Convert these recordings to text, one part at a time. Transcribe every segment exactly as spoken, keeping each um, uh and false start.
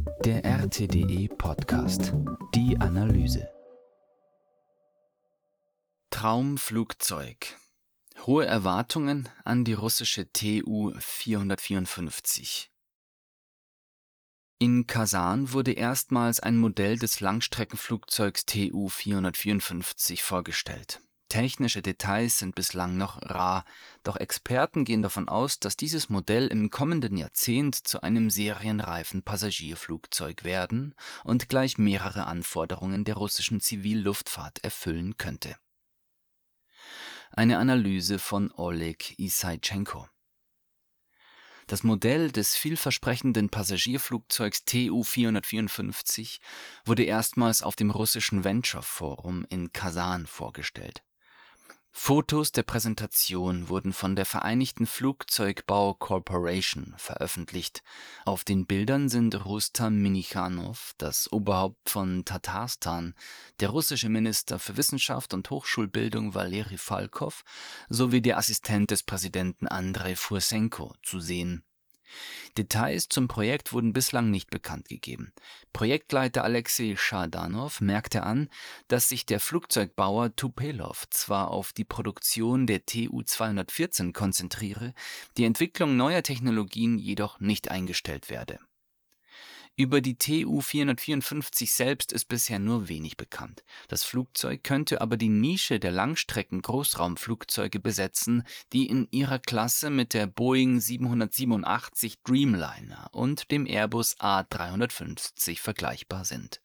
Der R T D E-Podcast. Die Analyse. Traumflugzeug. Hohe Erwartungen an die russische T U vierhundertvierundfünfzig. In Kasan wurde erstmals ein Modell des Langstreckenflugzeugs T U vierhundertvierundfünfzig vorgestellt. Technische Details sind bislang noch rar, doch Experten gehen davon aus, dass dieses Modell im kommenden Jahrzehnt zu einem serienreifen Passagierflugzeug werden und gleich mehrere Anforderungen der russischen Zivilluftfahrt erfüllen könnte. Eine Analyse von Oleg Issaitschenko. Das Modell des vielversprechenden Passagierflugzeugs T U vierhundertvierundfünfzig wurde erstmals auf dem russischen Venture Forum in Kasan vorgestellt. Fotos der Präsentation wurden von der Vereinigten Flugzeugbau Corporation veröffentlicht. Auf den Bildern sind Rustam Minichanov, das Oberhaupt von Tatarstan, der russische Minister für Wissenschaft und Hochschulbildung Waleri Falkow sowie der Assistent des Präsidenten Andrei Fursenko zu sehen. Details zum Projekt wurden bislang nicht bekannt gegeben. Projektleiter Alexei Schadanow merkte an, dass sich der Flugzeugbauer Tupolev zwar auf die Produktion der T U zweihundertvierzehn konzentriere, die Entwicklung neuer Technologien jedoch nicht eingestellt werde. Über die T U vierhundertvierundfünfzig selbst ist bisher nur wenig bekannt. Das Flugzeug könnte aber die Nische der Langstrecken-Großraumflugzeuge besetzen, die in ihrer Klasse mit der Boeing siebenhundertsiebenundachtzig Dreamliner und dem Airbus A dreihundertfünfzig vergleichbar sind.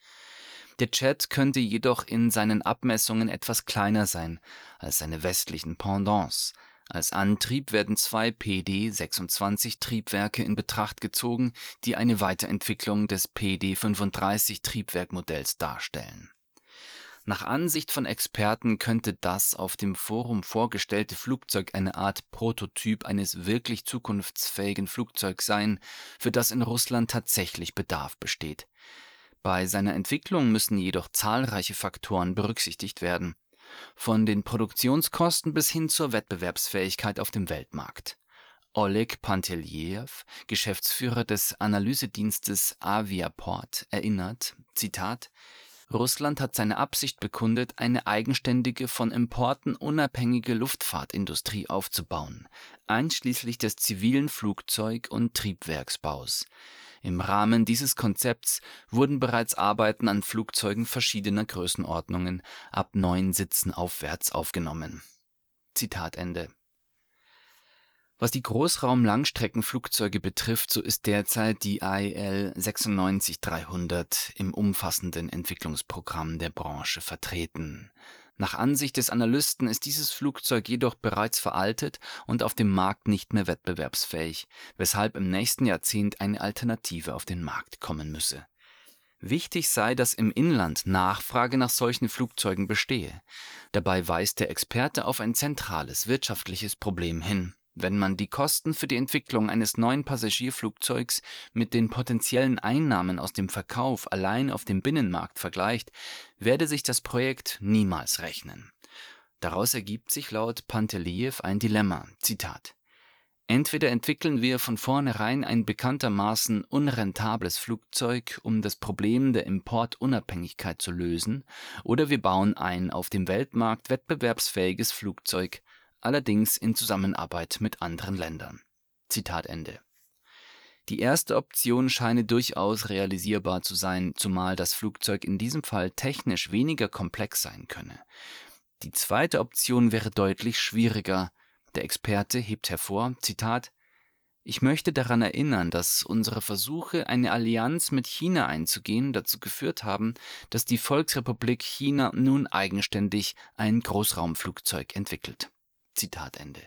Der Jet könnte jedoch in seinen Abmessungen etwas kleiner sein als seine westlichen Pendants. Als Antrieb werden zwei P D sechsundzwanzig Triebwerke in Betracht gezogen, die eine Weiterentwicklung des P D fünfunddreißig Triebwerkmodells darstellen. Nach Ansicht von Experten könnte das auf dem Forum vorgestellte Flugzeug eine Art Prototyp eines wirklich zukunftsfähigen Flugzeugs sein, für das in Russland tatsächlich Bedarf besteht. Bei seiner Entwicklung müssen jedoch zahlreiche Faktoren berücksichtigt werden. Von den Produktionskosten bis hin zur Wettbewerbsfähigkeit auf dem Weltmarkt. Oleg Panteljew, Geschäftsführer des Analysedienstes Aviaport, erinnert, Zitat, Russland hat seine Absicht bekundet, eine eigenständige, von Importen unabhängige Luftfahrtindustrie aufzubauen, einschließlich des zivilen Flugzeug- und Triebwerksbaus. Im Rahmen dieses Konzepts wurden bereits Arbeiten an Flugzeugen verschiedener Größenordnungen ab neun Sitzen aufwärts aufgenommen. Zitat Ende. Was die Großraum-Langstreckenflugzeuge betrifft, so ist derzeit die I L sechsundneunzig dreihundert im umfassenden Entwicklungsprogramm der Branche vertreten. Nach Ansicht des Analysten ist dieses Flugzeug jedoch bereits veraltet und auf dem Markt nicht mehr wettbewerbsfähig, weshalb im nächsten Jahrzehnt eine Alternative auf den Markt kommen müsse. Wichtig sei, dass im Inland Nachfrage nach solchen Flugzeugen bestehe. Dabei weist der Experte auf ein zentrales wirtschaftliches Problem hin. Wenn man die Kosten für die Entwicklung eines neuen Passagierflugzeugs mit den potenziellen Einnahmen aus dem Verkauf allein auf dem Binnenmarkt vergleicht, werde sich das Projekt niemals rechnen. Daraus ergibt sich laut Panteljew ein Dilemma, Zitat. Entweder entwickeln wir von vornherein ein bekanntermaßen unrentables Flugzeug, um das Problem der Importunabhängigkeit zu lösen, oder wir bauen ein auf dem Weltmarkt wettbewerbsfähiges Flugzeug, allerdings in Zusammenarbeit mit anderen Ländern. Zitat Ende. Die erste Option scheine durchaus realisierbar zu sein, zumal das Flugzeug in diesem Fall technisch weniger komplex sein könne. Die zweite Option wäre deutlich schwieriger. Der Experte hebt hervor, Zitat, ich möchte daran erinnern, dass unsere Versuche, eine Allianz mit China einzugehen, dazu geführt haben, dass die Volksrepublik China nun eigenständig ein Großraumflugzeug entwickelt. Zitat Ende.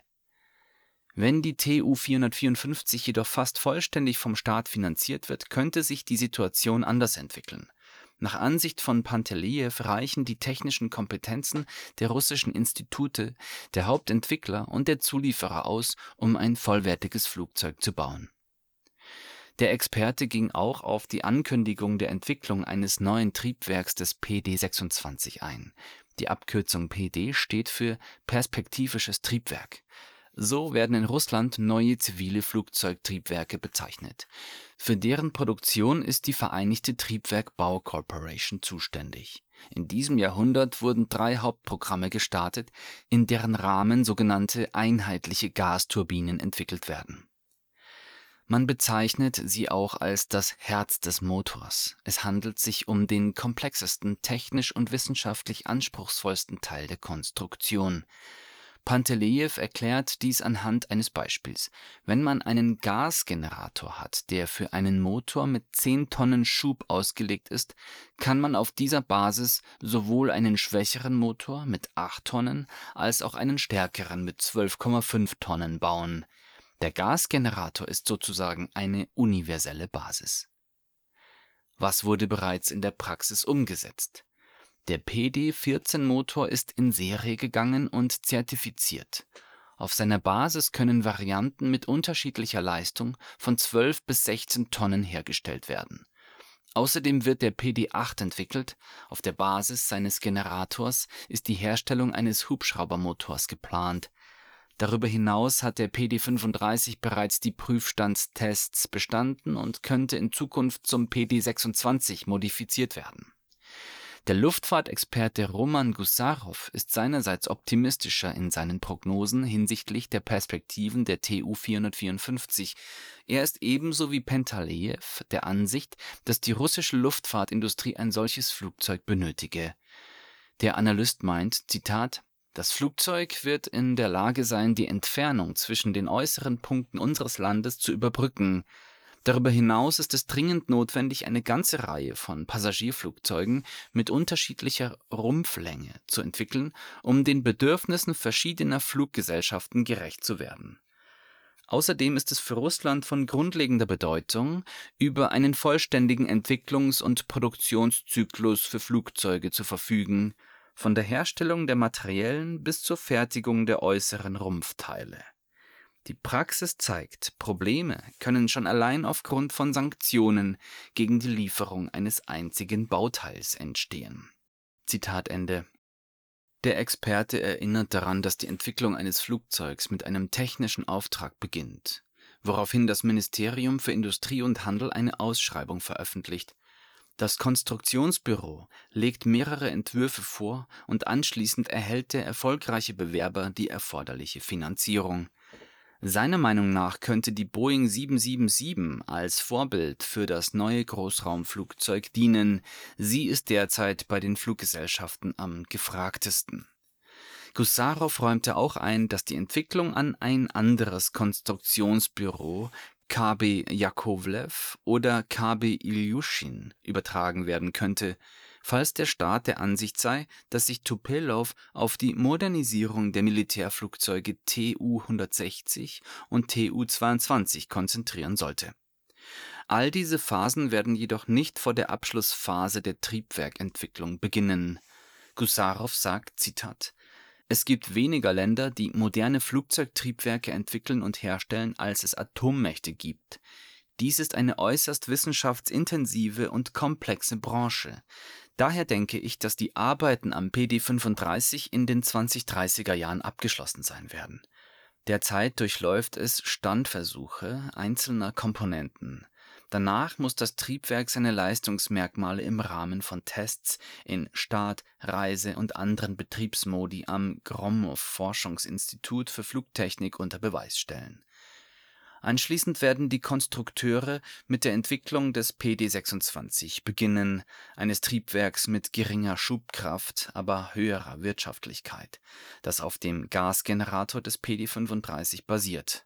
Wenn die T U vierhundertvierundfünfzig jedoch fast vollständig vom Staat finanziert wird, könnte sich die Situation anders entwickeln. Nach Ansicht von Panteljew reichen die technischen Kompetenzen der russischen Institute, der Hauptentwickler und der Zulieferer aus, um ein vollwertiges Flugzeug zu bauen. Der Experte ging auch auf die Ankündigung der Entwicklung eines neuen Triebwerks des P D sechsundzwanzig ein. Die Abkürzung P D steht für perspektivisches Triebwerk. So werden in Russland neue zivile Flugzeugtriebwerke bezeichnet. Für deren Produktion ist die Vereinigte Triebwerk-Bau Corporation zuständig. In diesem Jahrhundert wurden drei Hauptprogramme gestartet, in deren Rahmen sogenannte einheitliche Gasturbinen entwickelt werden. Man bezeichnet sie auch als das Herz des Motors. Es handelt sich um den komplexesten, technisch und wissenschaftlich anspruchsvollsten Teil der Konstruktion. Pantelejew erklärt dies anhand eines Beispiels. Wenn man einen Gasgenerator hat, der für einen Motor mit zehn Tonnen Schub ausgelegt ist, kann man auf dieser Basis sowohl einen schwächeren Motor mit acht Tonnen als auch einen stärkeren mit zwölf Komma fünf Tonnen bauen. Der Gasgenerator ist sozusagen eine universelle Basis. Was wurde bereits in der Praxis umgesetzt? Der P D vierzehn Motor ist in Serie gegangen und zertifiziert. Auf seiner Basis können Varianten mit unterschiedlicher Leistung von zwölf bis sechzehn Tonnen hergestellt werden. Außerdem wird der P D acht entwickelt. Auf der Basis seines Generators ist die Herstellung eines Hubschraubermotors geplant. Darüber hinaus hat der P D fünfunddreißig bereits die Prüfstandstests bestanden und könnte in Zukunft zum P D sechsundzwanzig modifiziert werden. Der Luftfahrtexperte Roman Gussarow ist seinerseits optimistischer in seinen Prognosen hinsichtlich der Perspektiven der T U vierhundertvierundfünfzig. Er ist ebenso wie Pantelejew der Ansicht, dass die russische Luftfahrtindustrie ein solches Flugzeug benötige. Der Analyst meint, Zitat, das Flugzeug wird in der Lage sein, die Entfernung zwischen den äußeren Punkten unseres Landes zu überbrücken. Darüber hinaus ist es dringend notwendig, eine ganze Reihe von Passagierflugzeugen mit unterschiedlicher Rumpflänge zu entwickeln, um den Bedürfnissen verschiedener Fluggesellschaften gerecht zu werden. Außerdem ist es für Russland von grundlegender Bedeutung, über einen vollständigen Entwicklungs- und Produktionszyklus für Flugzeuge zu verfügen, von der Herstellung der materiellen bis zur Fertigung der äußeren Rumpfteile. Die Praxis zeigt, Probleme können schon allein aufgrund von Sanktionen gegen die Lieferung eines einzigen Bauteils entstehen. Zitat Ende. Der Experte erinnert daran, dass die Entwicklung eines Flugzeugs mit einem technischen Auftrag beginnt, woraufhin das Ministerium für Industrie und Handel eine Ausschreibung veröffentlicht. Das Konstruktionsbüro legt mehrere Entwürfe vor und anschließend erhält der erfolgreiche Bewerber die erforderliche Finanzierung. Seiner Meinung nach könnte die Boeing sieben sieben sieben als Vorbild für das neue Großraumflugzeug dienen. Sie ist derzeit bei den Fluggesellschaften am gefragtesten. Gussarow räumte auch ein, dass die Entwicklung an ein anderes Konstruktionsbüro, K B Jakovlev oder K B Ilyushin, übertragen werden könnte, falls der Staat der Ansicht sei, dass sich Tupolew auf die Modernisierung der Militärflugzeuge T U hundertsechzig und T U zweiundzwanzig konzentrieren sollte. All diese Phasen werden jedoch nicht vor der Abschlussphase der Triebwerkentwicklung beginnen. Gussarow sagt, Zitat, es gibt weniger Länder, die moderne Flugzeugtriebwerke entwickeln und herstellen, als es Atommächte gibt. Dies ist eine äußerst wissenschaftsintensive und komplexe Branche. Daher denke ich, dass die Arbeiten am P D fünfunddreißig in den zwanzig-dreißiger Jahren abgeschlossen sein werden. Derzeit durchläuft es Standversuche einzelner Komponenten. Danach muss das Triebwerk seine Leistungsmerkmale im Rahmen von Tests in Start-, Reise- und anderen Betriebsmodi am Gromov-Forschungsinstitut für Flugtechnik unter Beweis stellen. Anschließend werden die Konstrukteure mit der Entwicklung des P D sechsundzwanzig beginnen, eines Triebwerks mit geringer Schubkraft, aber höherer Wirtschaftlichkeit, das auf dem Gasgenerator des P D fünfunddreißig basiert.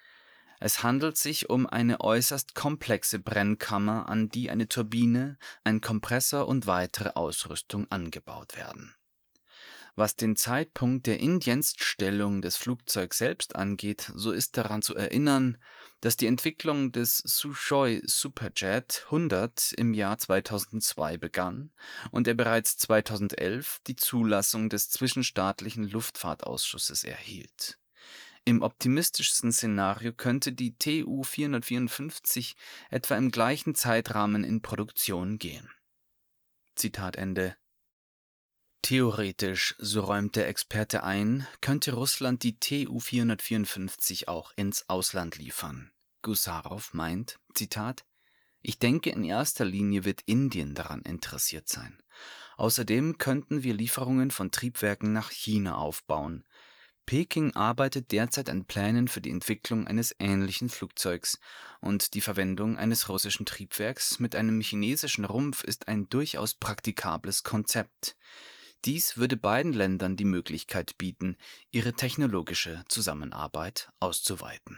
Es handelt sich um eine äußerst komplexe Brennkammer, an die eine Turbine, ein Kompressor und weitere Ausrüstung angebaut werden. Was den Zeitpunkt der Indienststellung des Flugzeugs selbst angeht, so ist daran zu erinnern, dass die Entwicklung des Sukhoi Superjet hundert im Jahr zweitausendzwei begann und er bereits zweitausendelf die Zulassung des Zwischenstaatlichen Luftfahrtausschusses erhielt. Im optimistischsten Szenario könnte die T U vierhundertvierundfünfzig etwa im gleichen Zeitrahmen in Produktion gehen. Zitat Ende. Theoretisch, so räumt der Experte ein, könnte Russland die Tu vierhundertvierundfünfzig auch ins Ausland liefern. Gusarow meint, Zitat: Ich denke, in erster Linie wird Indien daran interessiert sein. Außerdem könnten wir Lieferungen von Triebwerken nach China aufbauen. Peking arbeitet derzeit an Plänen für die Entwicklung eines ähnlichen Flugzeugs, und die Verwendung eines russischen Triebwerks mit einem chinesischen Rumpf ist ein durchaus praktikables Konzept. Dies würde beiden Ländern die Möglichkeit bieten, ihre technologische Zusammenarbeit auszuweiten.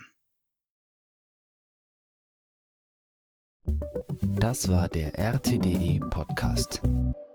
Das war der R T D E Podcast.